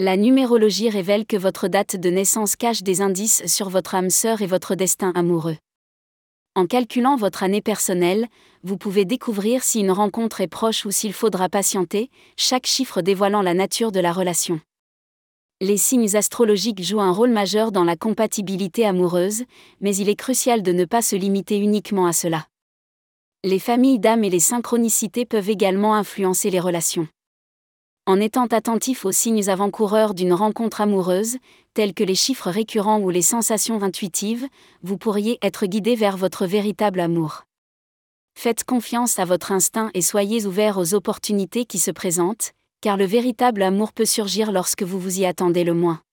La numérologie révèle que votre date de naissance cache des indices sur votre âme sœur et votre destin amoureux. En calculant votre année personnelle, vous pouvez découvrir si une rencontre est proche ou s'il faudra patienter, chaque chiffre dévoilant la nature de la relation. Les signes astrologiques jouent un rôle majeur dans la compatibilité amoureuse, mais il est crucial de ne pas se limiter uniquement à cela. Les familles d'âme et les synchronicités peuvent également influencer les relations. En étant attentif aux signes avant-coureurs d'une rencontre amoureuse, tels que les chiffres récurrents ou les sensations intuitives, vous pourriez être guidé vers votre véritable amour. Faites confiance à votre instinct et soyez ouvert aux opportunités qui se présentent, car le véritable amour peut surgir lorsque vous vous y attendez le moins.